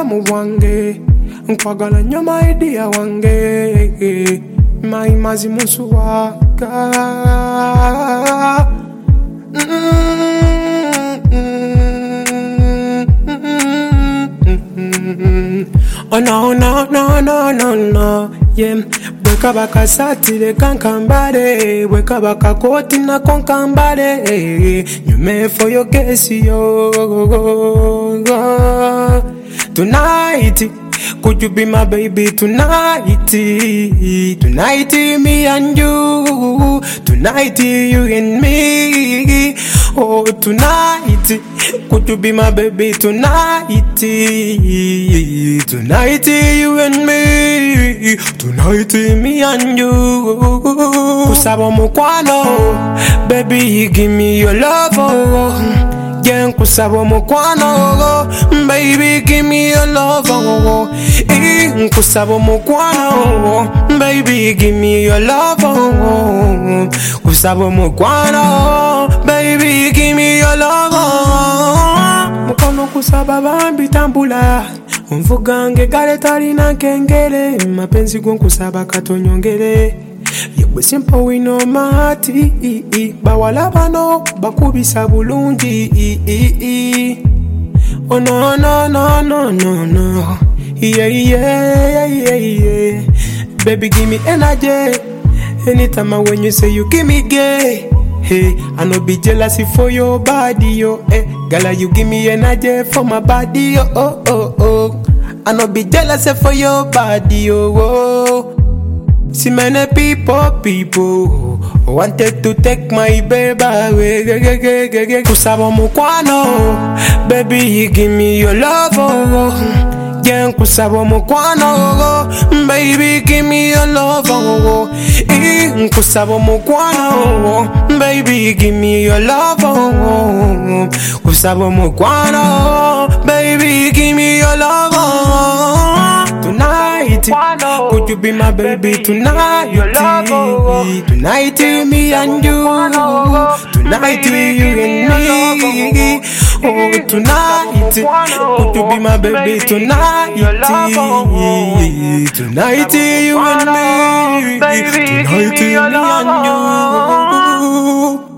bulamu bwange nkwagala nnyo my dear wange mayimazi munsuwaga oh no no no no no no yeah bweka bakasatire kankambale bweka bakakoti nako nkambale nyume for your case yo tonight could you be my baby tonight? Tonight, me and you. Tonight, you and me. Oh, tonight, could you be my baby tonight? Tonight, you and me. Tonight, me and you. Kusabo mukwano, baby, give me your love. Oh. Yeah, kusabo mukwano, baby, give me your love. Kusabo mukwano, baby, give me your love. Kusabo mukwano, baby, give me your love. Mukono kusaba bambi tambula, umvugange gale talina kengele, mapenzi gonkusaba katonyongele. Yegwe simple we know mahati bawala bano bakubisa bulungi oh no no no no no no yeah yeah yeah yeah baby give me energy anytime when you say you give me gay hey I no be jealous for your body yo eh girl you give me energy for my body oh oh oh oh I no be jealous for your body oh oh. See many people wanted to take my baby away. Kusabo mukwano, baby, give me your love. Yeah, kusabo mukwano, baby, give me your love. Kusabo mukwano, baby, give me your love. Kusabo mukwano, baby, give me your love. Tonight, could you be my baby tonight? Tonight, me and you. Tonight, you and me. Oh, tonight, could you be my baby tonight? Tonight, you and me. Tonight, me and you.